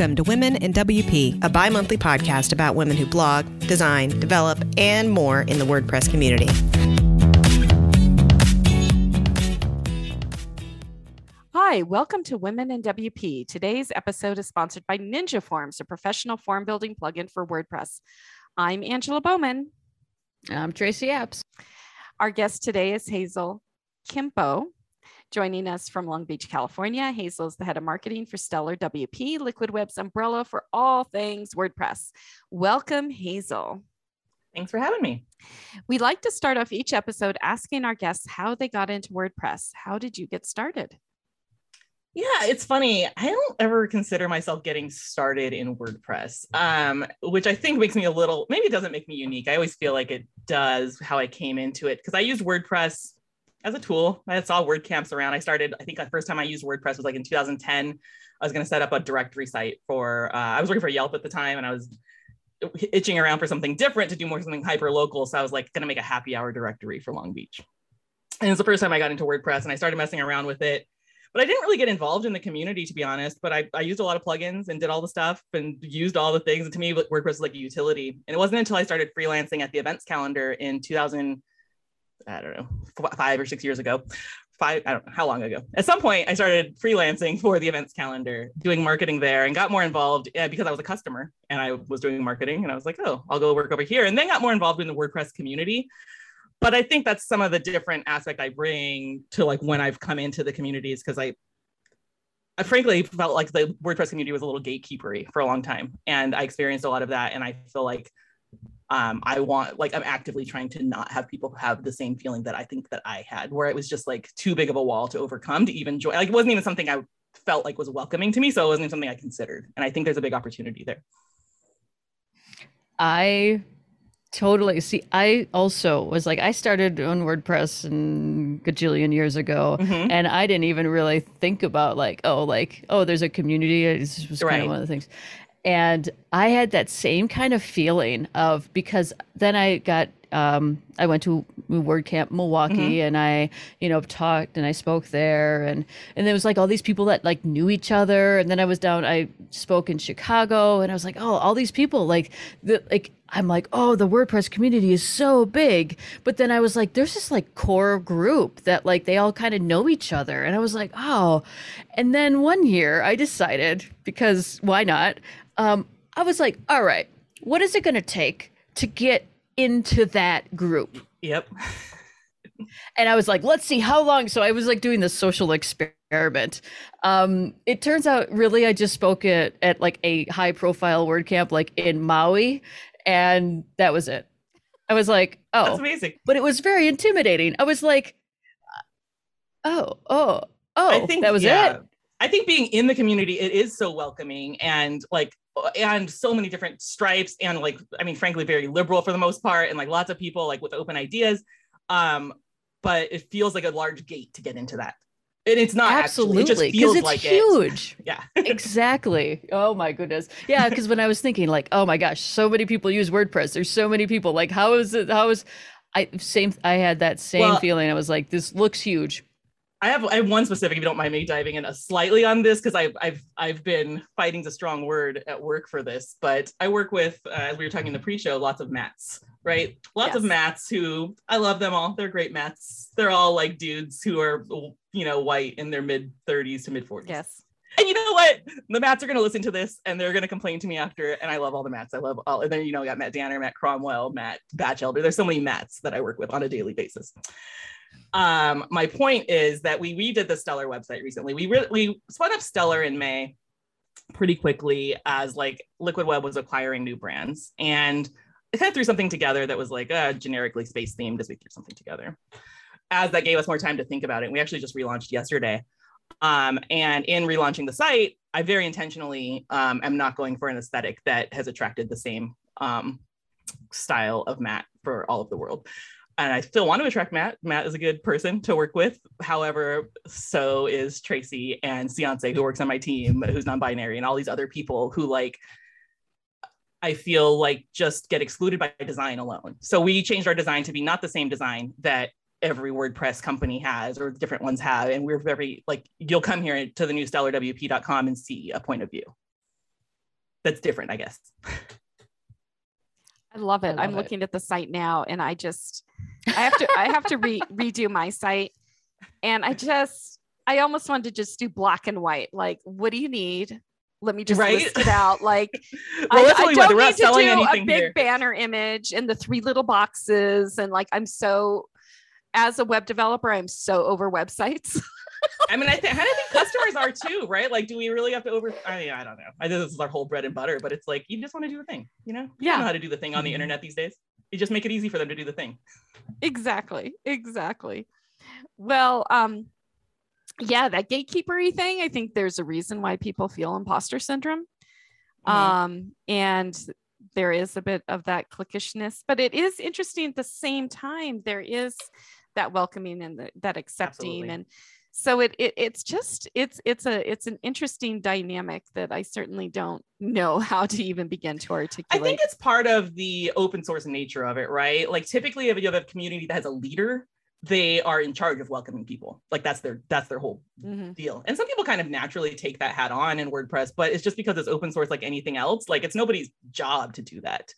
Welcome to Women in WP, a bi-monthly podcast about women who blog, design, develop, and more in the WordPress community. Hi, welcome to Women in WP. Today's episode is sponsored by Ninja Forms, a professional form building plugin for WordPress. I'm Angela Bowman. I'm Tracy Apps. Our guest today is Hazel Kimpo, joining us from Long Beach, California. Hazel is the head of marketing for Stellar WP, Liquid Web's umbrella for all things WordPress. Welcome, Hazel. Thanks for having me. We like to start off each episode asking our guests how they got into WordPress. How did you get started? Yeah, it's funny. I don't ever consider myself getting started in WordPress, which I think makes me a little, maybe it doesn't make me unique. I always feel like it does how I came into it because I used WordPress as a tool. I saw WordCamps around. I think the first time I used WordPress was like in 2010. I was going to set up a directory site for, I was working for Yelp at the time and I was itching around for something different to do more something hyper local. So I was like going to make a happy hour directory for Long Beach. And it was the first time I got into WordPress and I started messing around with it. But I didn't really get involved in the community, to be honest, but I used a lot of plugins and did all the stuff and used all the things. And to me, WordPress was like a utility. And it wasn't until I started freelancing at the events calendar in 2000, I don't know, 5 or 6 years ago. I don't know how long ago. At some point, I started freelancing for the events calendar, doing marketing there and got more involved because I was a customer and I was doing marketing. And I was like, oh, I'll go work over here. And then got more involved in the WordPress community. But I think that's some of the different aspect I bring to like when I've come into the communities, because I frankly felt like the WordPress community was a little gatekeepery for a long time. And I experienced a lot of that. And I feel like I'm actively trying to not have people have the same feeling that I think that I had, where it was just like too big of a wall to overcome to even join. Like it wasn't even something I felt like was welcoming to me. So it wasn't even something I considered. And I think there's a big opportunity there. I totally see. I also was like, I started on WordPress a gajillion years ago, and I didn't even really think about there's a community. This was kind of one of the things. And I had that same kind of feeling because then I went to WordCamp Milwaukee and I, talked and I spoke there and there was like all these people that like knew each other. And then I spoke in Chicago and I was like, oh, all these people I'm like, oh, the WordPress community is so big. But then I was like, there's this like core group that like they all kind of know each other. And I was like, oh. And then one year I decided, because why not? I was like, all right, what is it going to take to get into that group? Yep. And I was like, let's see how long. So I was like doing this social experiment. It turns out really I just spoke at like a high profile WordCamp like in Maui. And that was it. I was like, oh, that's amazing. But it was very intimidating. I was like, oh, I think that was it. I think being in the community, it is so welcoming and so many different stripes and frankly, very liberal for the most part. And like lots of people like with open ideas. But it feels like a large gate to get into that. And it's not absolutely, actually, it just feels like huge. Yeah, exactly. Oh my goodness. Yeah. Because when I was thinking like, oh my gosh, so many people use WordPress. There's so many people like, I had that same feeling. I was like, this looks huge. I have one specific, if you don't mind me diving in slightly on this, because I've been fighting's a strong word at work for this, but I work with, as we were talking in the pre-show, lots of Matts, right? Lots of Matts who, I love them all. They're great Matts. They're all like dudes who are, white in their mid 30s to mid 40s. Yes. And you know what? The Matts are going to listen to this and they're going to complain to me after. And I love all the Matts. I love all, and then, I got Matt Danner, Matt Cromwell, Matt Batchelder. There's so many Matts that I work with on a daily basis. My point is that we redid the Stellar website recently. We spun up Stellar in May pretty quickly as like Liquid Web was acquiring new brands. And it kind of threw something together that was like generically space themed as we threw something together. As that gave us more time to think about it. We actually just relaunched yesterday. And in relaunching the site, I very intentionally am not going for an aesthetic that has attracted the same style of Matt for all of the world. And I still want to attract Matt. Matt is a good person to work with. However, so is Tracy and Ciance, who works on my team, who's non-binary, and all these other people who I feel like just get excluded by design alone. So we changed our design to be not the same design that every WordPress company has or different ones have. And we're very you'll come here to the new stellarwp.com and see a point of view. that's different, I guess. I love it. I'm looking at the site now, and I have to redo my site. And I almost wanted to just do black and white. Like, what do you need? Let me just list it out. Like, well, I don't need to do a big here. banner image and the 3 little boxes. And like, as a web developer, I'm so over websites. I mean, I kind of think customers are too, right? Like, do we really have to I don't know. I know this is our whole bread and butter, but it's like, you just want to do the thing, you know? You know how to do the thing on the internet these days. You just make it easy for them to do the thing. Exactly. Well, yeah, that gatekeeper-y thing, I think there's a reason why people feel imposter syndrome. And there is a bit of that cliquishness, but it is interesting at the same time. There is that welcoming and that accepting. Absolutely. And so it's an interesting dynamic that I certainly don't know how to even begin to articulate. I think it's part of the open source nature of it, right? Like, typically if you have a community that has a leader, they are in charge of welcoming people. Like, that's their whole deal. And some people kind of naturally take that hat on in WordPress, but it's just because it's open source like anything else. Like, it's nobody's job to do that.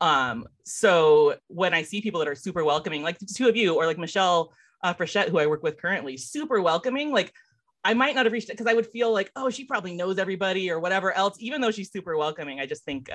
So when I see people that are super welcoming, like the 2 of you, or like Michelle Frechette, who I work with currently, super welcoming, like, I might not have reached it because I would feel like, oh, she probably knows everybody or whatever else, even though she's super welcoming. I just think,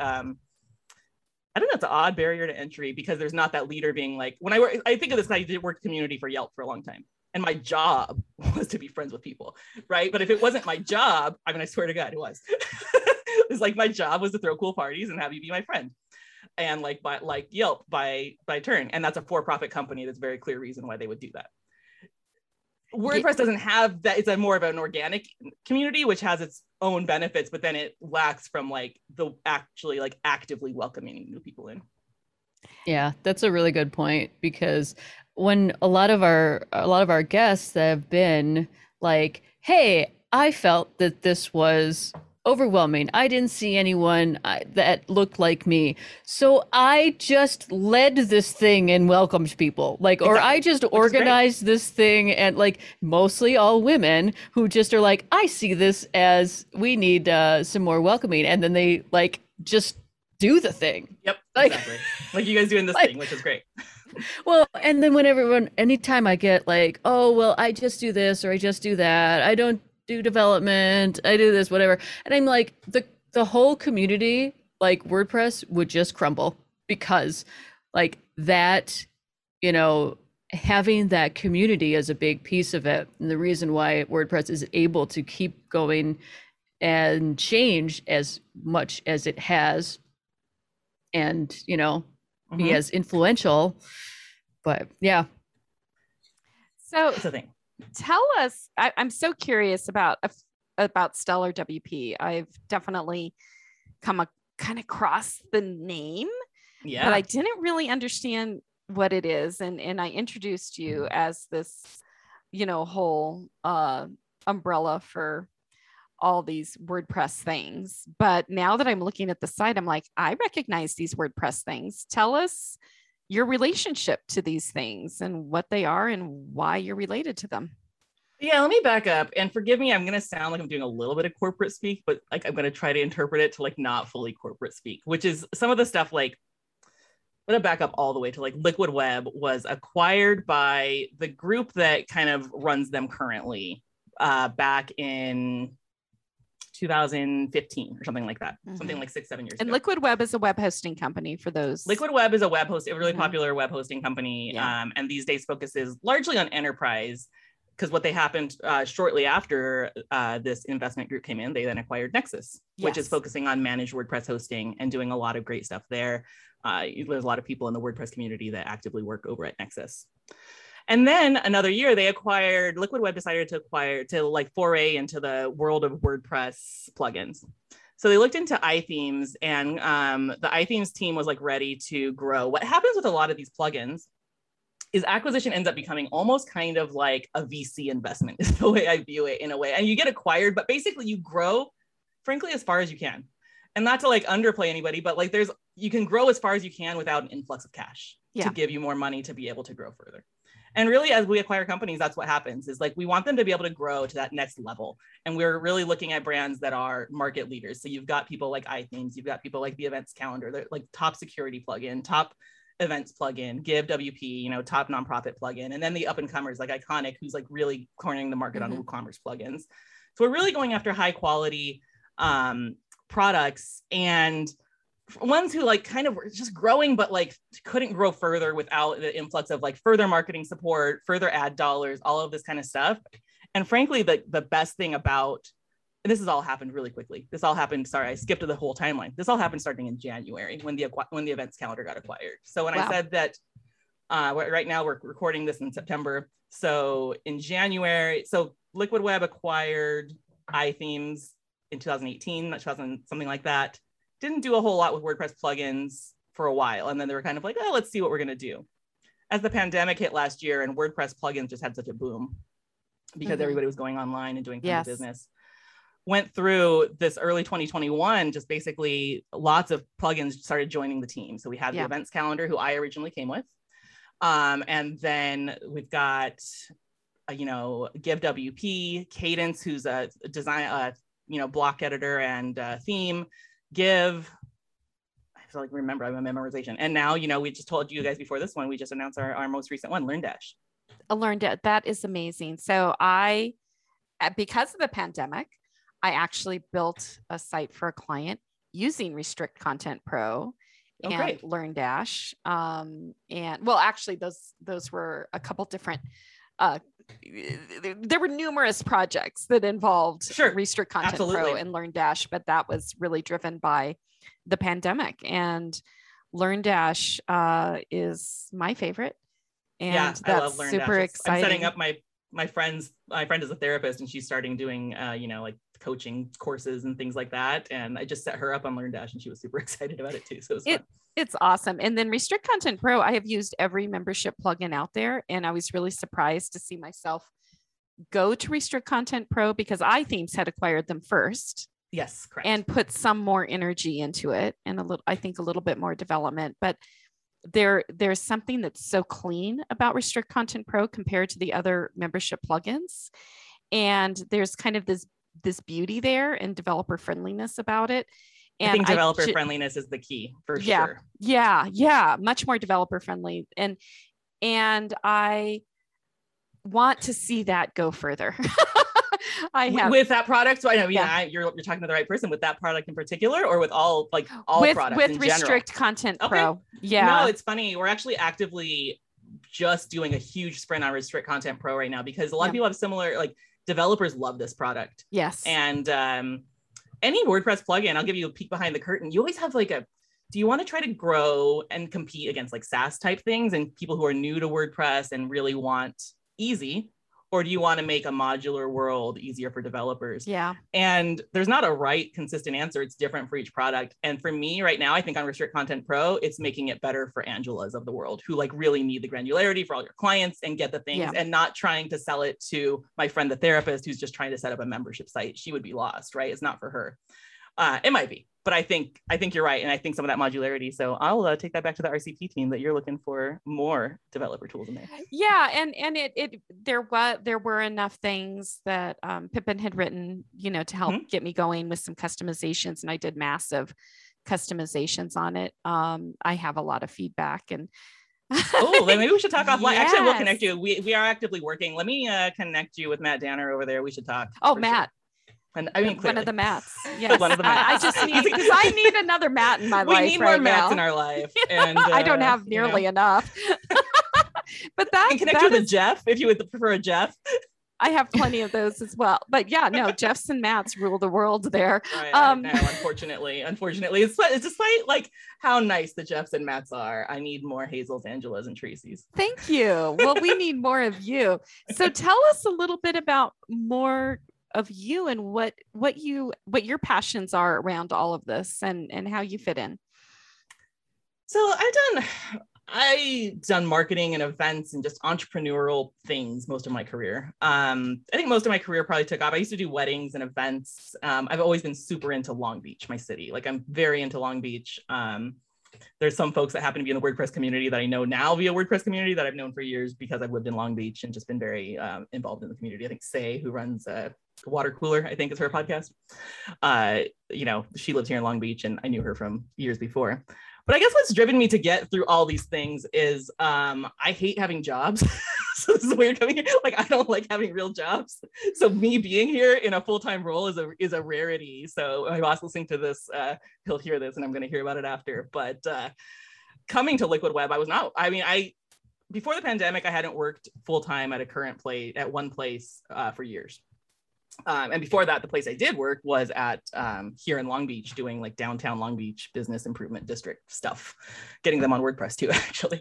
I don't know, it's an odd barrier to entry because there's not that leader being like, I think of this, I did work community for Yelp for a long time. And my job was to be friends with people, right? But if it wasn't my job, I mean, I swear to God, it was. It's like, my job was to throw cool parties and have you be my friend. And like Yelp by turn. And that's a for-profit company. That's a very clear reason why they would do that. WordPress doesn't have that. It's more of an organic community, which has its own benefits, but then it lacks from like the actually like actively welcoming new people in. Yeah, that's a really good point, because when a lot of our guests have been like, hey, I felt that this was overwhelming. I didn't see anyone that looked like me. So I just led this thing and welcomed people. Like, exactly. Or I just organized this thing, and like mostly all women who just are like, I see this as we need some more welcoming. And then they like just do the thing. Yep. Like, exactly. Like you guys doing this thing, which is great. Well, and then anytime I get like, oh, well, I just do this or I just do that, I don't do development, I do this, whatever. And I'm like, the whole community, like WordPress would just crumble, because like that, you know, having that community is a big piece of it. And the reason why WordPress is able to keep going and change as much as it has, and, you know, be as influential. But yeah. So it's a thing. Tell us, I'm so curious about Stellar WP. I've definitely come kind of across the name, but I didn't really understand what it is. And I introduced you as this, you know, whole umbrella for all these WordPress things. But now that I'm looking at the site, I'm like, I recognize these WordPress things. Tell us your relationship to these things and what they are and why you're related to them. Yeah, let me back up, and forgive me, I'm going to sound like I'm doing a little bit of corporate speak, but like I'm going to try to interpret it to like not fully corporate speak, which is some of the stuff like, I'm going to back up all the way to like Liquid Web was acquired by the group that kind of runs them currently back in 2015 or something like that, something like 6-7 years ago. And Liquid Web is a web hosting company for those. Liquid Web is a really popular web hosting company, and these days focuses largely on enterprise, because what they happened shortly after this investment group came in, they then acquired Nexus, which is focusing on managed WordPress hosting and doing a lot of great stuff there. There's a lot of people in the WordPress community that actively work over at Nexus. And then another year, Liquid Web decided to like foray into the world of WordPress plugins. So they looked into iThemes, and the iThemes team was like ready to grow. What happens with a lot of these plugins is acquisition ends up becoming almost kind of like a VC investment, is the way I view it in a way. And you get acquired, but basically you grow, frankly, as far as you can. And not to like underplay anybody, but like you can grow as far as you can without an influx of cash to give you more money to be able to grow further. And really, as we acquire companies, that's what happens is like, we want them to be able to grow to that next level. And we're really looking at brands that are market leaders. So you've got people like iThemes, you've got people like the Events Calendar, they're like top security plugin, top events plugin, Give WP, you know, top nonprofit plugin. And then the up and comers like Iconic, who's like really cornering the market on WooCommerce plugins. So we're really going after high quality products, and ones who like kind of were just growing, but like couldn't grow further without the influx of like further marketing support, further ad dollars, all of this kind of stuff. And frankly, the best thing about, and this has all happened really quickly. This all happened, sorry, I skipped the whole timeline. This all happened starting in January when the Events Calendar got acquired. So when I said that, right now we're recording this in September. So in January, so Liquid Web acquired iThemes in 2018, 2000, something like that. Didn't do a whole lot with WordPress plugins for a while. And then they were kind of like, oh, let's see what we're going to do. As the pandemic hit last year and WordPress plugins just had such a boom because everybody was going online and doing tons of business. Went through this early 2021, just basically lots of plugins started joining the team. So we had the Events Calendar, who I originally came with. And then we've got, you know, Give WP, Cadence, who's a design, you know, block editor and theme. Give, I have to like remember, I have a memorization. And now, you know, we just told you guys before this one, we just announced our most recent one, LearnDash. That is amazing. So because of the pandemic, I actually built a site for a client using Restrict Content Pro and LearnDash. And well, actually those were a couple different, there were numerous projects that involved Restrict Content Pro and LearnDash, but that was really driven by the pandemic. And LearnDash is my favorite. And that's I love LearnDash. Super exciting. I'm setting up my friend is a therapist, and she's starting doing, you know, like coaching courses and things like that. And I just set her up on LearnDash, and she was super excited about it too. So it was fun. It's awesome. And then Restrict Content Pro, I have used every membership plugin out there. And I was really surprised to see myself go to Restrict Content Pro because iThemes had acquired them first. Yes, correct. And put some more energy into it and I think a little bit more development. But there's something that's so clean about Restrict Content Pro compared to the other membership plugins. And there's kind of this beauty there and developer friendliness about it. And I think developer friendliness is the key for sure. Yeah. Much more developer friendly. And I want to see that go further. With that product. So I know, you're talking to the right person with that product in particular, or with all products with in Restrict general? Content Pro. Okay. Yeah. No, it's funny. We're actually actively just doing a huge sprint on Restrict Content Pro right now because a lot of people have similar, like developers love this product. Yes. And any WordPress plugin, I'll give you a peek behind the curtain. You always have like do you want to try to grow and compete against like SaaS type things and people who are new to WordPress and really want easy? Or do you want to make a modular world easier for developers? Yeah. And there's not a right consistent answer. It's different for each product. And for me right now, I think on Restrict Content Pro, it's making it better for Angelas of the world who like really need the granularity for all your clients and get the things and not trying to sell it to my friend, the therapist, who's just trying to set up a membership site. She would be lost, right? It's not for her. It might be, but I think you're right. And I think some of that modularity. So I'll take that back to the RCP team that you're looking for more developer tools in there. Yeah. And there were enough things that Pippin had written, you know, to help get me going with some customizations. And I did massive customizations on it. I have a lot of feedback and oh, then maybe we should talk offline. Actually, we'll connect you. We are actively working. Let me connect you with Matt Danner over there. We should talk. Oh, Matt. Sure. And I mean, clearly. One of the Matts. Yes. One of the Matts. I just need, because I need another Matt in my life. We need more Matts in our life. And I don't have nearly enough. But that can connect you with a Jeff if you would prefer a Jeff. I have plenty of those as well. But yeah, no, Jeffs and Matts rule the world there. No, unfortunately, it's despite like how nice the Jeffs and Matts are. I need more Hazels, Angelas, and Tracy's. Thank you. Well, we need more of you. So tell us a little bit about more of you and what your passions are around all of this and how you fit in. So I've done marketing and events and just entrepreneurial things most of my career. I think most of my career probably took off. I used to do weddings and events. I've always been super into Long Beach, my city. Like I'm very into Long Beach. there's some folks that happen to be in the WordPress community that I know now via WordPress community that I've known for years because I've lived in Long Beach and just been very involved in the community. I think Say, who runs Water Cooler, I think is her podcast. She lives here in Long Beach and I knew her from years before. But I guess what's driven me to get through all these things is I hate having jobs. So this is weird coming here. Like, I don't like having real jobs. So me being here in a full-time role is a rarity. So my boss listening to this, he'll hear this and I'm going to hear about it after. But coming to Liquid Web, before the pandemic, I hadn't worked full-time at one place for years. And before that, the place I did work was at here in Long Beach, doing like downtown Long Beach business improvement district stuff, getting them on WordPress too, actually.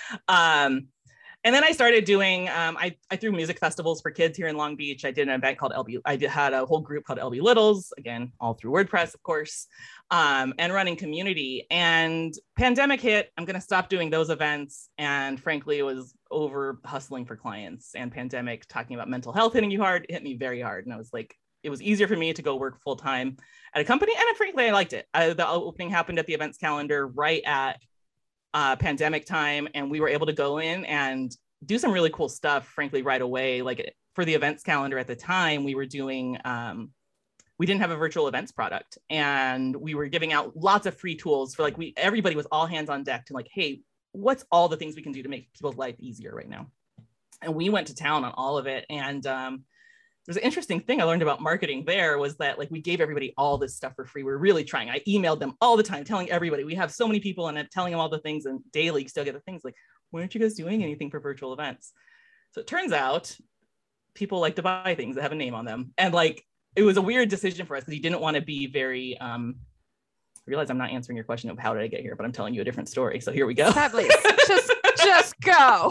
And then I started doing, I threw music festivals for kids here in Long Beach. I did an event called had a whole group called LB Littles, again, all through WordPress, of course, and running community. And pandemic hit, I'm gonna stop doing those events. And frankly, it was over hustling for clients, and pandemic, talking about mental health hitting you hard, hit me very hard. And I was like, it was easier for me to go work full time at a company. And frankly, I liked it. The opening happened at the events calendar right at pandemic time, and we were able to go in and do some really cool stuff, frankly, right away. Like for the events calendar at the time, we were doing, we didn't have a virtual events product, and we were giving out lots of free tools for everybody was all hands on deck to like, hey, what's all the things we can do to make people's life easier right now? And we went to town on all of it. And there's an interesting thing I learned about marketing there was that like we gave everybody all this stuff for free. We're really trying. I emailed them all the time, telling everybody we have so many people, and telling them all the things, and daily you still get the things like, why aren't you guys doing anything for virtual events? So it turns out people like to buy things that have a name on them. And like, it was a weird decision for us because you didn't want to be very, I realize I'm not answering your question of how did I get here, but I'm telling you a different story. So here we go. just go.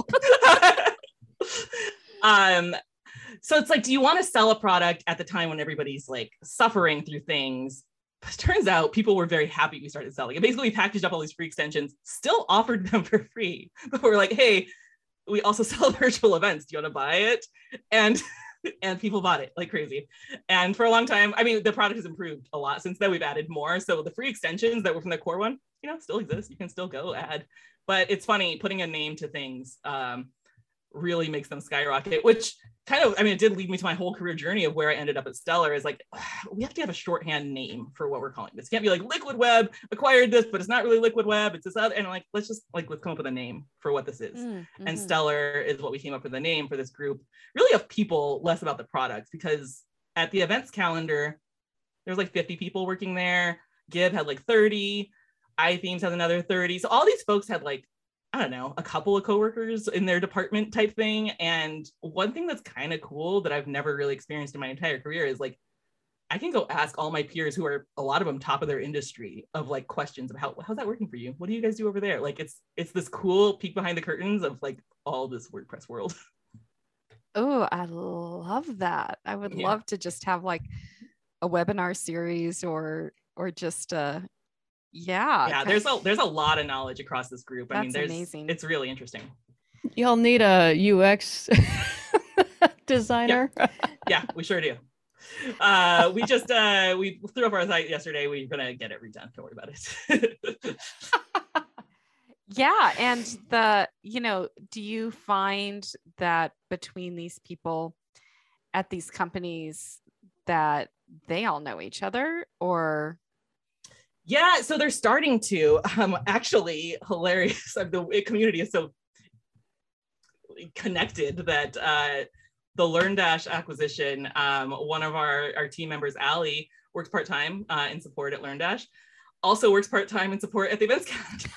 So it's like, do you want to sell a product at the time when everybody's like suffering through things? But it turns out people were very happy we started selling it. Basically, we packaged up all these free extensions, still offered them for free. But we're like, hey, we also sell virtual events. Do you want to buy it? And people bought it like crazy. And for a long time, I mean, the product has improved a lot since then. We've added more. So the free extensions that were from the core one, still exist. You can still go add. But it's funny, putting a name to things really makes them skyrocket, which it did lead me to my whole career journey of where I ended up at Stellar. Is like, we have to have a shorthand name for what we're calling this. It can't be like Liquid Web acquired this, but it's not really Liquid Web. It's this other, and like, let's come up with a name for what this is. Mm-hmm. And Stellar is what we came up with the name for this group, really of people, less about the products, because at the events calendar, there's like 50 people working there. Gib had like 30, iThemes has another 30. So all these folks had like, I don't know, a couple of coworkers in their department type thing. And one thing that's kind of cool that I've never really experienced in my entire career is like, I can go ask all my peers, who are a lot of them top of their industry, of like questions of how's that working for you? What do you guys do over there? Like, it's this cool peek behind the curtains of like all this WordPress world. Oh, I love that. I would love to just have like a webinar series or just there's a lot of knowledge across this group. That's amazing. It's really interesting. Y'all need a UX designer. Yeah, we sure do. We threw up our site yesterday. We're gonna get it redone. Don't worry about it. Yeah, and do you find that between these people at these companies that they all know each other, or? Yeah, so they're starting to. Actually, hilarious. The community is so connected that the LearnDash acquisition, one of our team members, Allie, works part-time in support at LearnDash, also works part-time in support at the events calendar.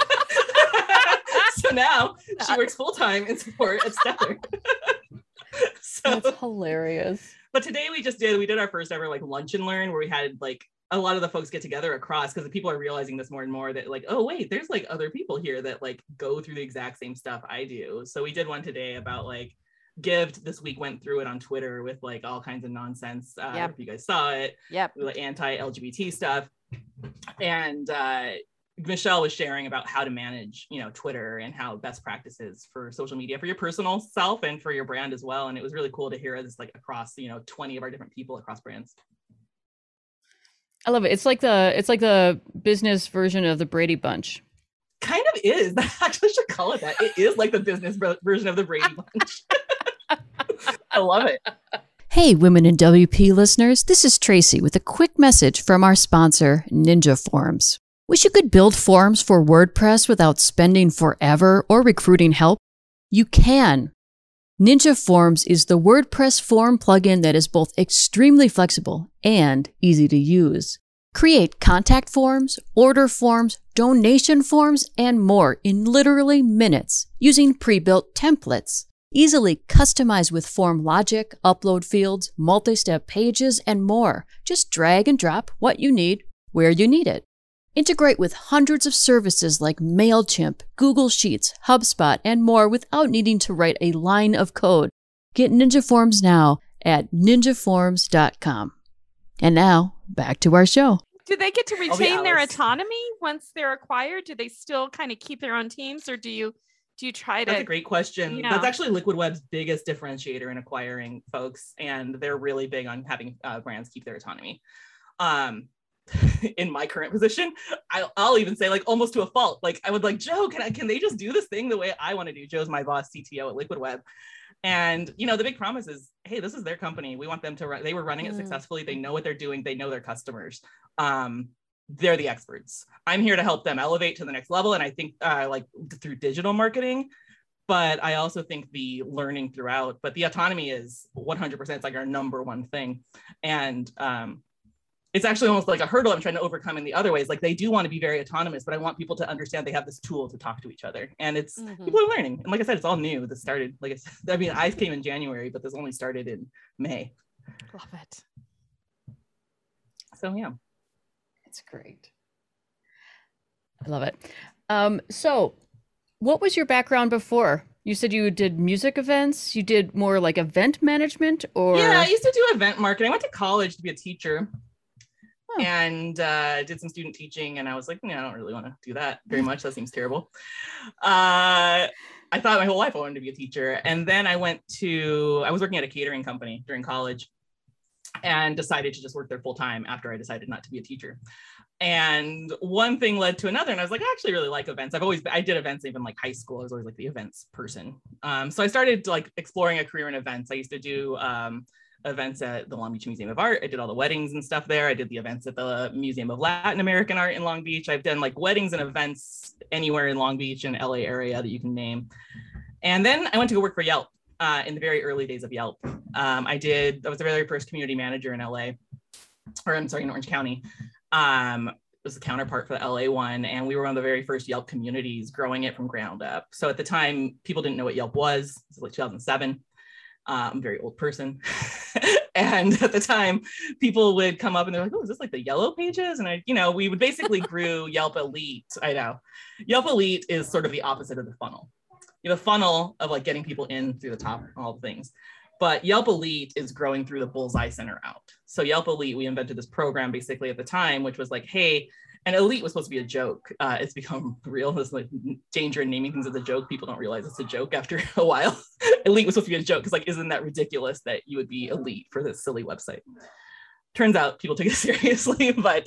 So now she works full-time in support at Stellar. So that's hilarious. But today we did our first ever like lunch and learn, where we had like a lot of the folks get together across, because the people are realizing this more and more, that like, oh wait, there's like other people here that like go through the exact same stuff I do. So we did one today about like Gift this week went through it on Twitter with like all kinds of nonsense. If you guys saw it, like anti-LGBT stuff. And Michelle was sharing about how to manage, Twitter and how best practices for social media for your personal self and for your brand as well. And it was really cool to hear this like across, 20 of our different people across brands. I love it. It's like the business version of the Brady Bunch. kind of is. I actually should call it that. It is like the business version of the Brady Bunch. I love it. Hey, Women in WP listeners, this is Tracy with a quick message from our sponsor, Ninja Forms. Wish you could build forms for WordPress without spending forever or recruiting help? You can. Ninja Forms is the WordPress form plugin that is both extremely flexible and easy to use. Create contact forms, order forms, donation forms, and more in literally minutes using pre-built templates. Easily customize with form logic, upload fields, multi-step pages, and more. Just drag and drop what you need where you need it. Integrate with hundreds of services like MailChimp, Google Sheets, HubSpot, and more without needing to write a line of code. Get Ninja Forms now at ninjaforms.com. And now, back to our show. Do they get to retain their autonomy once they're acquired? Do they still kind of keep their own teams, or do you try to? That's a great question. Yeah. That's actually Liquid Web's biggest differentiator in acquiring folks, and they're really big on having brands keep their autonomy. In my current position, I'll even say like almost to a fault. Like I would like, Joe, can they just do this thing the way I want to do? Joe's my boss, CTO at Liquid Web. And, you know, the big promise is, hey, this is their company. We want them to run. They were running it successfully. They know what they're doing. They know their customers. They're the experts. I'm here to help them elevate to the next level. And I think like through digital marketing, but I also think the learning throughout, but the autonomy is 100%. It's like our number one thing. And it's actually almost like a hurdle I'm trying to overcome in the other ways. Like they do want to be very autonomous, but I want people to understand they have this tool to talk to each other. And it's people are learning. And like I said, it's all new. This started, like I said, I mean, I came in January, but this only started in May. Love it. So yeah. It's great. I love it. So what was your background before? You said you did music events. You did more like event management, or? Yeah, I used to do event marketing. I went to college to be a teacher. And did some student teaching, and I was like, I don't really want to do that very much. That seems terrible. I thought my whole life I wanted to be a teacher. And then I was working at a catering company during college and decided to just work there full time after I decided not to be a teacher. And one thing led to another. And I was like, I actually really like events. I did events even like high school. I was always like the events person. So I started like exploring a career in events. I used to do events at the Long Beach Museum of Art. I did all the weddings and stuff there. I did the events at the Museum of Latin American Art in Long Beach. I've done like weddings and events anywhere in Long Beach and LA area that you can name. And then I went to go work for Yelp in the very early days of Yelp. I was the very first community manager in LA, or I'm sorry, in Orange County. It was the counterpart for the LA one. And we were one of the very first Yelp communities growing it from ground up. So at the time, people didn't know what Yelp was. It was like 2007. I'm a very old person. And at the time, people would come up and they're like, oh, is this like the Yellow Pages? And we would basically grew Yelp Elite. I know. Yelp Elite is sort of the opposite of the funnel. You have a funnel of like getting people in through the top, all the things. But Yelp Elite is growing through the bullseye center out. So Yelp Elite, we invented this program basically at the time, which was like, hey, and Elite was supposed to be a joke. It's become real. There's like danger in naming things as a joke. People don't realize it's a joke after a while. Elite was supposed to be a joke because like, isn't that ridiculous that you would be elite for this silly website? Turns out people take it seriously, but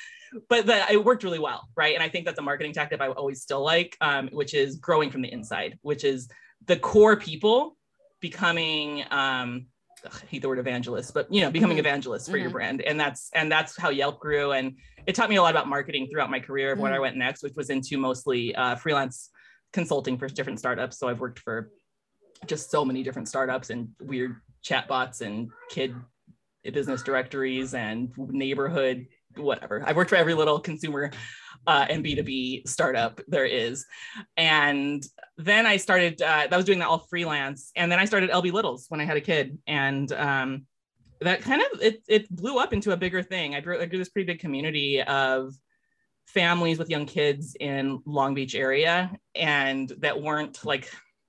it worked really well, right? And I think that's a marketing tactic I always still like, which is growing from the inside, which is the core people becoming, I hate the word evangelist, but becoming evangelists for your brand. And that's how Yelp grew. And it taught me a lot about marketing throughout my career of where I went next, which was into mostly freelance consulting for different startups. So I've worked for just so many different startups and weird chatbots and kid business directories and neighborhood, whatever. I've worked for every little consumer and B2B startup there is. And then I started, I was doing that all freelance. And then I started LB Littles when I had a kid. And that kind of, it blew up into a bigger thing. I grew this pretty big community of families with young kids in Long Beach area. And that weren't like,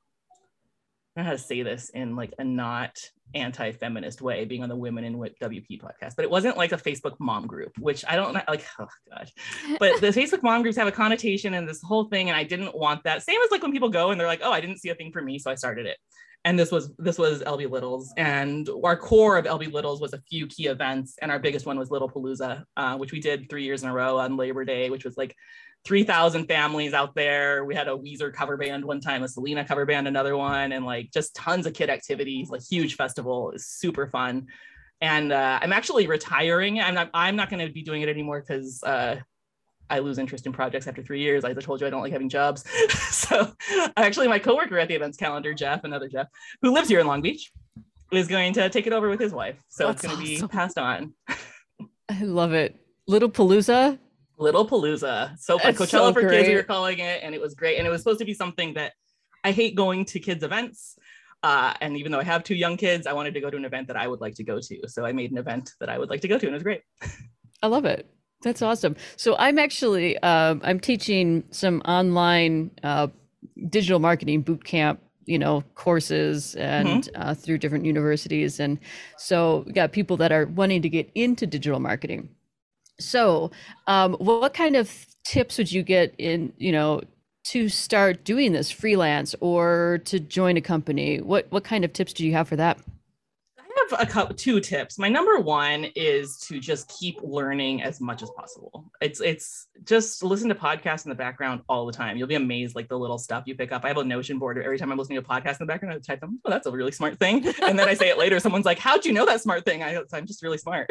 I don't know how to say this in like a not anti-feminist way, being on the Women in WP podcast, but it wasn't like a Facebook mom group, which I don't like, oh gosh, but the Facebook mom groups have a connotation and this whole thing. And I didn't want that. Same as like when people go and they're like, oh, I didn't see a thing for me, so I started it. And this was LB Littles, and our core of LB Littles was a few key events, and our biggest one was Little Palooza, which we did 3 years in a row on Labor Day, which was like 3,000 families out there. We had a Weezer cover band one time, a Selena cover band another one, and like just tons of kid activities, like huge festival. It was super fun. And I'm actually retiring. I'm not going to be doing it anymore because I lose interest in projects after 3 years. As I told you, I don't like having jobs. So actually my coworker at the events calendar, Jeff, another Jeff, who lives here in Long Beach, is going to take it over with his wife. So it's going to be passed on. I love it. Little Palooza. Little Palooza. So fun. Coachella so for great. Kids, we were calling it. And it was great. And it was supposed to be something that I hate going to kids events. And even though I have 2 young kids, I wanted to go to an event that I would like to go to. So I made an event that I would like to go to, and it was great. I love it. That's awesome. So I'm actually, I'm teaching some online digital marketing boot camp, courses and through different universities. And so we got people that are wanting to get into digital marketing. So what kind of tips would you get in, to start doing this freelance or to join a company? What kind of tips do you have for that? I have 2 tips. My number 1 is to just keep learning as much as possible. It's just listen to podcasts in the background all the time. You'll be amazed, like the little stuff you pick up. I have a Notion board. Every time I'm listening to a podcast in the background, I type them, oh, that's a really smart thing. And then I say it later. Someone's like, how'd you know that smart thing? I'm just really smart.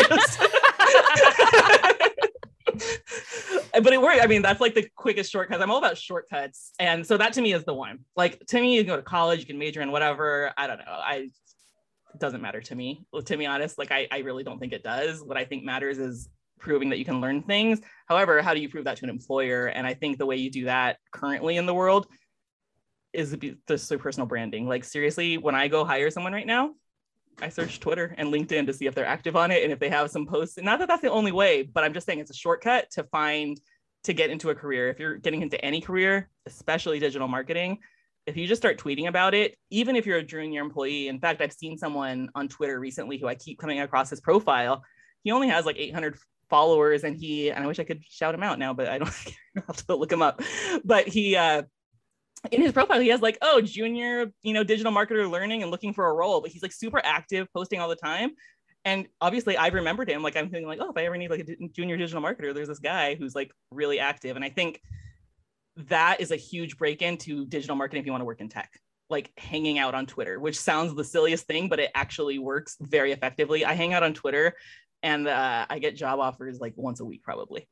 But it worked. I mean, that's like the quickest shortcuts. I'm all about shortcuts. And so that to me is the one. Like, to me, you go to college, you can major in whatever. I don't know. It doesn't matter to me. Well, to be honest, like I really don't think it does. What I think matters is proving that you can learn things. However, how do you prove that to an employer? And I think the way you do that currently in the world is through personal branding. Like seriously, when I go hire someone right now, I search Twitter and LinkedIn to see if they're active on it and if they have some posts. Not that that's the only way, but I'm just saying it's a shortcut to get into a career. If you're getting into any career, especially digital marketing, if you just start tweeting about it, even if you're a junior employee. In fact, I've seen someone on Twitter recently who I keep coming across his profile. He only has like 800 followers, and I wish I could shout him out now, but I don't have to look him up. But he, in his profile, he has like, junior, digital marketer learning and looking for a role, but he's like super active, posting all the time. And obviously I remembered him. Like I'm thinking like, if I ever need like a junior digital marketer, there's this guy who's like really active. And I think that is a huge break into digital marketing if you want to work in tech, like hanging out on Twitter, which sounds the silliest thing, but it actually works very effectively. I hang out on Twitter and I get job offers like once a week, probably.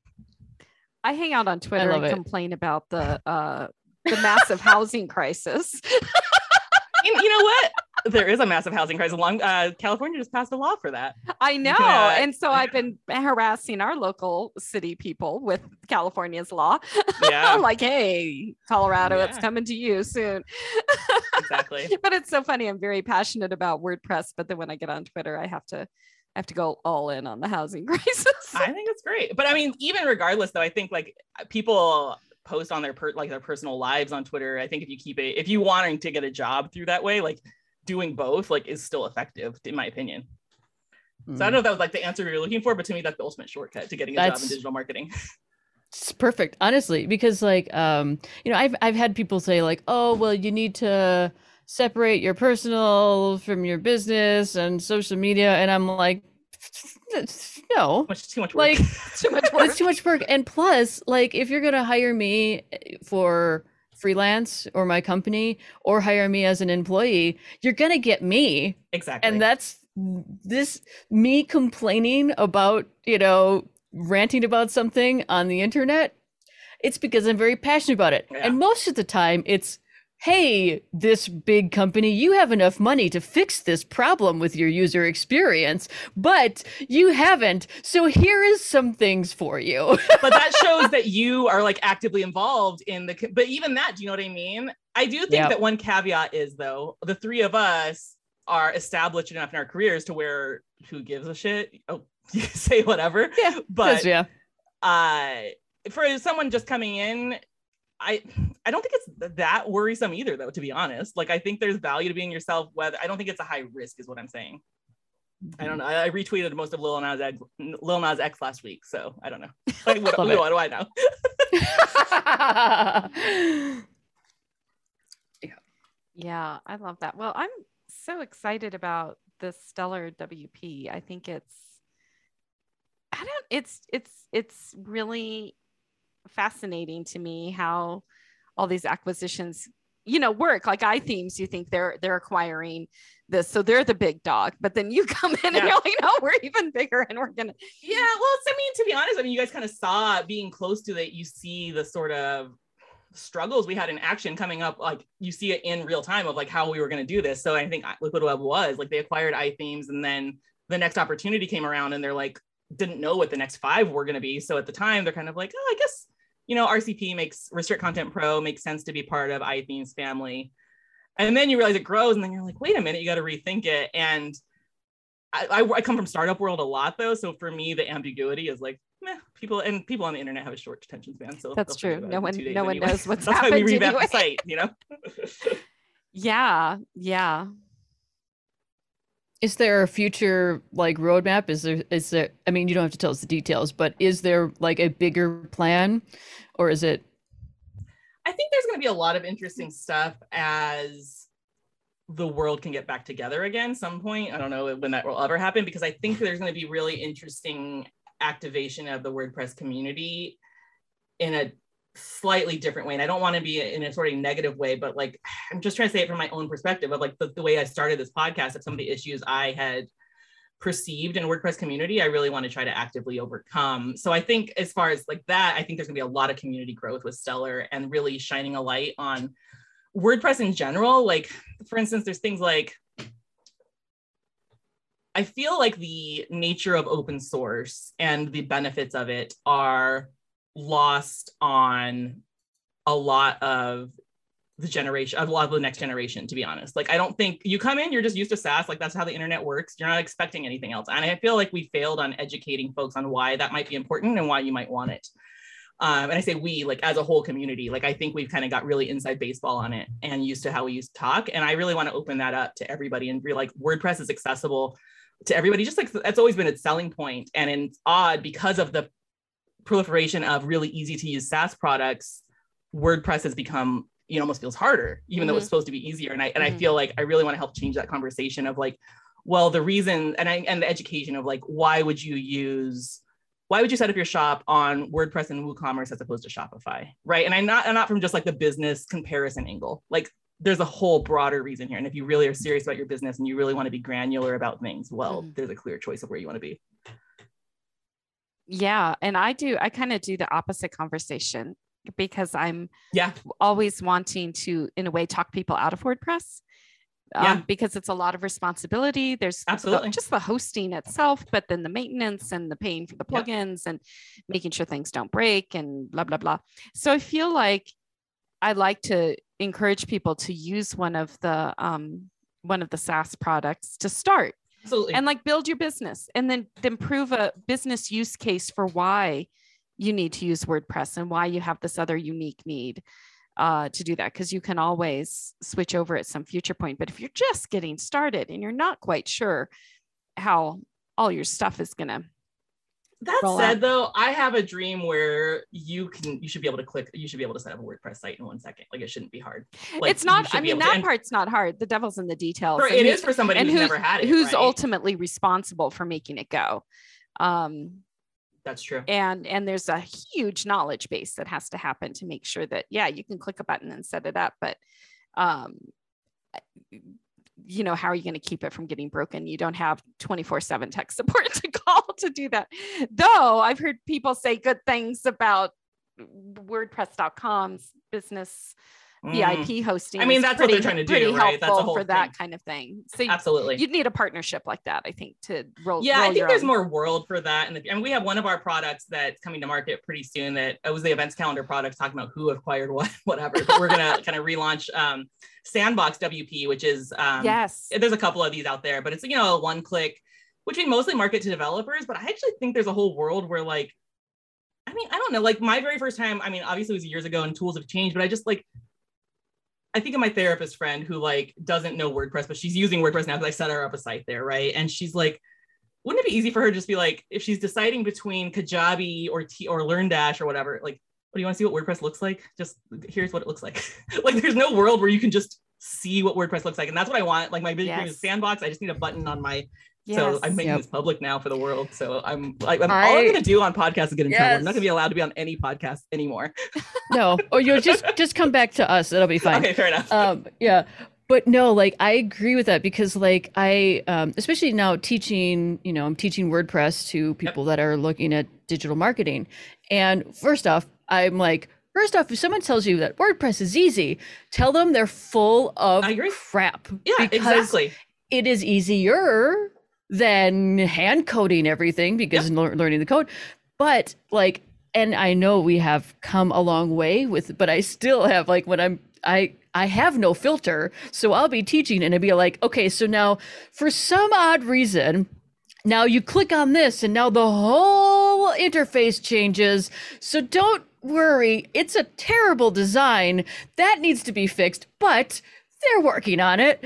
I hang out on Twitter and complain about the massive housing crisis. You know what? There is a massive housing crisis. California just passed a law for that. I know. And so I've been harassing our local city people with California's law. Yeah. I'm like, hey, Colorado, it's coming to you soon. Exactly. But it's so funny. I'm very passionate about WordPress, but then when I get on Twitter, I have to go all in on the housing crisis. I think it's great. But I mean, even regardless, though, I think like people post on their personal lives on Twitter. I think if you wanting to get a job through that way, like doing both like is still effective in my opinion. So I don't know if that was like the answer you're looking for, but to me that's the ultimate shortcut to getting a job in digital marketing. It's perfect, honestly, because like I've had people say like, oh well, you need to separate your personal from your business and social media, and I'm like, no, too much work. Like it's too much work. And plus, like if you're gonna hire me for freelance or my company or hire me as an employee, you're gonna get me. Exactly. And that's me complaining about, ranting about something on the internet. It's because I'm very passionate about it. Yeah. And most of the time it's, hey, this big company, you have enough money to fix this problem with your user experience, but you haven't. So here is some things for you. But that shows that you are like actively involved in but even that, do you know what I mean? I do think that one caveat is though, the 3 of us are established enough in our careers to where who gives a shit? Oh, you say whatever. Yeah. But for someone just coming in, I don't think it's that worrisome either, though, to be honest. Like, I think there's value to being yourself. I don't think it's a high risk is what I'm saying. I don't know. I retweeted most of Lil Nas X last week, so I don't know. Like, what do I know? Yeah, I love that. Well, I'm so excited about the Stellar WP. I think it's really fascinating to me how all these acquisitions, work. Like iThemes, you think they're acquiring this, so they're the big dog, but then you come in and you're like, no, we're even bigger, and we're gonna. Yeah, well, I mean, to be honest, I mean, you guys kind of saw being close to it. You see the sort of struggles we had in action coming up, like you see it in real time of like how we were going to do this. So I think Liquid Web was like, they acquired iThemes, and then the next opportunity came around, and they're like, didn't know what the next 5 were going to be. So at the time, they're kind of like, oh, I guess, RCP makes Restrict Content Pro makes sense to be part of iThemes family. And then you realize it grows, and then you're like, wait a minute, you got to rethink it. And I come from startup world a lot though. So for me, the ambiguity is like, meh, people on the internet have a short attention span. So that's true. No one knows what's that's happened. Why we revamp the site, Yeah. Is there a future like roadmap? Is there, I mean, you don't have to tell us the details, but is there like a bigger plan, or is it? I think there's going to be a lot of interesting stuff as the world can get back together again some point. I don't know when that will ever happen, because I think there's going to be really interesting activation of the WordPress community in a slightly different way. And I don't want to be in a sort of negative way, but like, I'm just trying to say it from my own perspective of like the way I started this podcast, of some of the issues I had perceived in WordPress community, I really want to try to actively overcome. So I think as far as like that, I think there's gonna be a lot of community growth with Stellar and really shining a light on WordPress in general. Like, for instance, there's things like, I feel like the nature of open source and the benefits of it are lost on a lot of the next generation, to be honest. Like, I don't think you come in, you're just used to SaaS, like that's how the internet works. You're not expecting anything else. And I feel like we failed on educating folks on why that might be important and why you might want it. And I say we, like as a whole community, like I think we've kind of got really inside baseball on it and used to how we used to talk. And I really want to open that up to everybody and be like, WordPress is accessible to everybody, just like that's always been its selling point. And it's odd because of the proliferation of really easy to use SaaS products, WordPress has become, almost feels harder, even though it's supposed to be easier. And I feel like I really want to help change that conversation of like, well, the reason and the education of like, why would you set up your shop on WordPress and WooCommerce as opposed to Shopify, right? And I'm not from just like the business comparison angle. Like there's a whole broader reason here. And if you really are serious about your business and you really want to be granular about things, well, there's a clear choice of where you want to be. Yeah. And I kind of do the opposite conversation because I'm always wanting to, in a way, talk people out of WordPress. Because it's a lot of responsibility. There's just the hosting itself, but then the maintenance and the paying for the plugins and making sure things don't break and blah, blah, blah. So I feel like I like to encourage people to use one of the SaaS products to start. Absolutely. And like build your business and then prove a business use case for why you need to use WordPress and why you have this other unique need to do that. Because you can always switch over at some future point. But if you're just getting started and you're not quite sure how all your stuff is going to That said, though, I have a dream where you should be able to set up a WordPress site in 1 second. Like it shouldn't be hard. Like, it's not, I mean, that part's not hard. The devil's in the details. It is for somebody who's never had it. Who's ultimately responsible for making it go. That's true. And there's a huge knowledge base that has to happen to make sure that, you can click a button and set it up. But, how are you going to keep it from getting broken? You don't have 24/7 tech support to call to do that. Though I've heard people say good things about WordPress.com's business VIP hosting. I mean, that's what they're trying to do, right? That's a whole for that kind of thing. So absolutely, you'd need a partnership like that, I think, to roll. Yeah, I think there's more world for that. And we have one of our products that's coming to market pretty soon. That it was the events calendar products talking about who acquired what, whatever. But we're gonna kind of relaunch Sandbox WP, which is there's a couple of these out there, but it's a one-click, which we mostly market to developers. But I actually think there's a whole world where like, I mean, I don't know, like my very first time. I mean, obviously it was years ago and tools have changed, but I think of my therapist friend who like doesn't know WordPress, but she's using WordPress now because I set her up a site there, right? And she's like, wouldn't it be easy for her to just be like, if she's deciding between Kajabi or LearnDash or whatever, like, what do you want to see what WordPress looks like? Just here's what it looks like. Like, there's no world where you can just see what WordPress looks like. And that's what I want. Like my big dream is Sandbox. I just need a button on my, so I'm making this public now for the world. So all I'm going to do on podcasts is get in trouble. I'm not going to be allowed to be on any podcast anymore. No, or you'll just come back to us. It'll be fine. Okay, fair enough. Yeah. But no, like I agree with that because like I, especially now teaching, I'm teaching WordPress to people that are looking at digital marketing. And first off, if someone tells you that WordPress is easy, tell them they're full of crap. Yeah, exactly. It is easier than hand coding everything because learning the code. But like, and I know we have come a long way but I still have like when I have no filter. So I'll be teaching and I'll be like, okay, so now for some odd reason, now you click on this and now the whole interface changes. So don't worry. It's a terrible design that needs to be fixed, but they're working on it.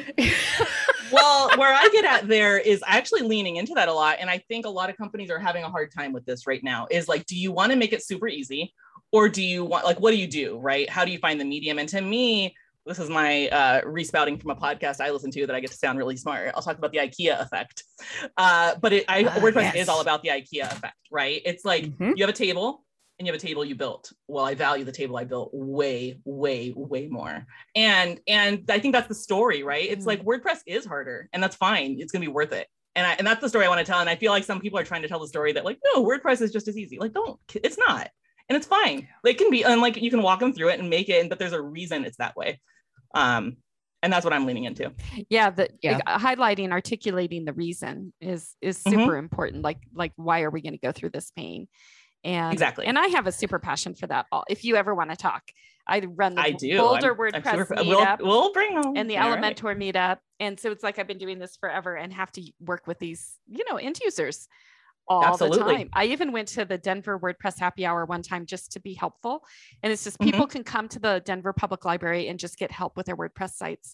Well, where I get at there is actually leaning into that a lot. And I think a lot of companies are having a hard time with this right now is like, do you want to make it super easy? Or do you want, like, what do you do, right? How do you find the medium? And to me, this is my respouting from a podcast I listen to that I get to sound really smart. I'll talk about the IKEA effect. But WordPress is all about the IKEA effect, right? It's like you have a table and you have a table you built. Well, I value the table I built way, way, way more. And I think that's the story, right? It's like WordPress is harder and that's fine. It's going to be worth it. And that's the story I want to tell. And I feel like some people are trying to tell the story that like, no, WordPress is just as easy. Like, it's not. And it's fine. It can be, and like you can walk them through it and make it, but there's a reason it's that way. And that's what I'm leaning into. Highlighting, articulating the reason is super important. Like why are we going to go through this pain? And exactly. And I have a super passion for that. If you ever want to talk, I run the Boulder WordPress meetup. We'll bring them. And the Elementor meetup. And so it's like I've been doing this forever and have to work with these, end users all the time. I even went to the Denver WordPress happy hour one time just to be helpful. And it's just people can come to the Denver Public Library and just get help with their WordPress sites.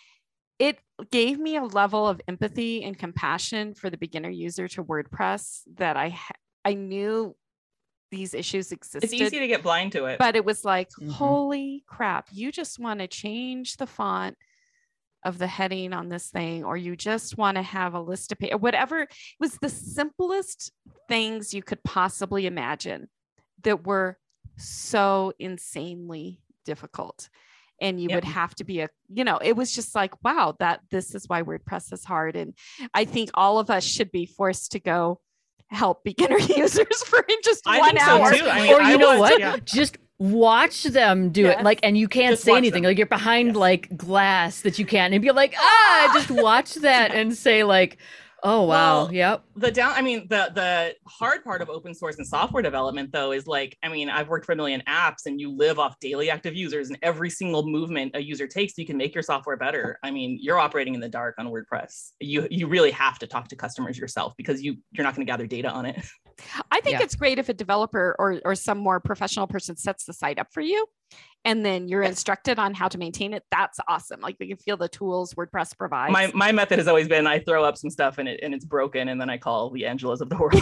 It gave me a level of empathy and compassion for the beginner user to WordPress that I knew these issues existed. It's easy to get blind to it. But it was like, holy crap, you just want to change the font of the heading on this thing, or you just want to have a list of whatever. It was the simplest things you could possibly imagine that were so insanely difficult. And you would have to be it was just like, wow, this is why WordPress is hard. And I think all of us should be forced to go help beginner users for just 1 hour. So too. Just watch them do it. Like, and you can't just say anything. Like you're behind like glass that you can't, and be like, just watch that and say like, oh, wow. Well, yep. The hard part of open source and software development, though, is like, I've worked for 1 million apps and you live off daily active users, and every single movement a user takes, you can make your software better. You're operating in the dark on WordPress. You really have to talk to customers yourself because you're not going to gather data on it. I think it's great if a developer or some more professional person sets the site up for you, and then you're instructed on how to maintain it. That's awesome. Like, we can feel the tools WordPress provides. My method has always been, I throw up some stuff and it's broken, and then I call the Angelas of the world.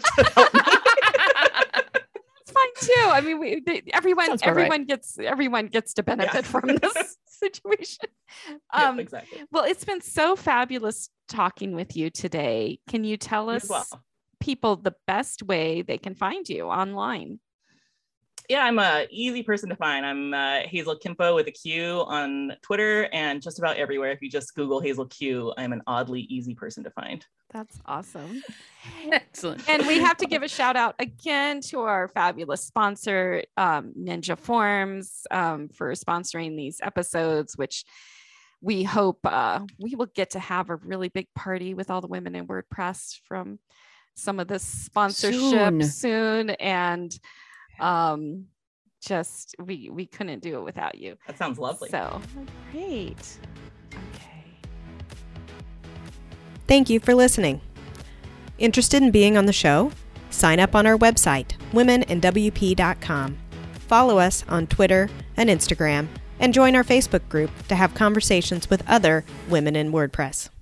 It's fine too. Everyone gets to benefit from this situation. Exactly. Well, it's been so fabulous talking with you today. Can you tell us people the best way they can find you online? Yeah, I'm a easy person to find. I'm Hazel Kimpo with a Q on Twitter and just about everywhere. If you just Google Hazel Q, I'm an oddly easy person to find. That's awesome. Excellent. And we have to give a shout out again to our fabulous sponsor, Ninja Forms, for sponsoring these episodes, which we hope we will get to have a really big party with all the women in WordPress from some of this sponsorship soon. And just we couldn't do it without you. That sounds lovely. So great. Okay. Thank you for listening. Interested in being on the show? Sign up on our website, womenandwp.com. Follow us on Twitter and Instagram, and join our Facebook group to have conversations with other women in WordPress.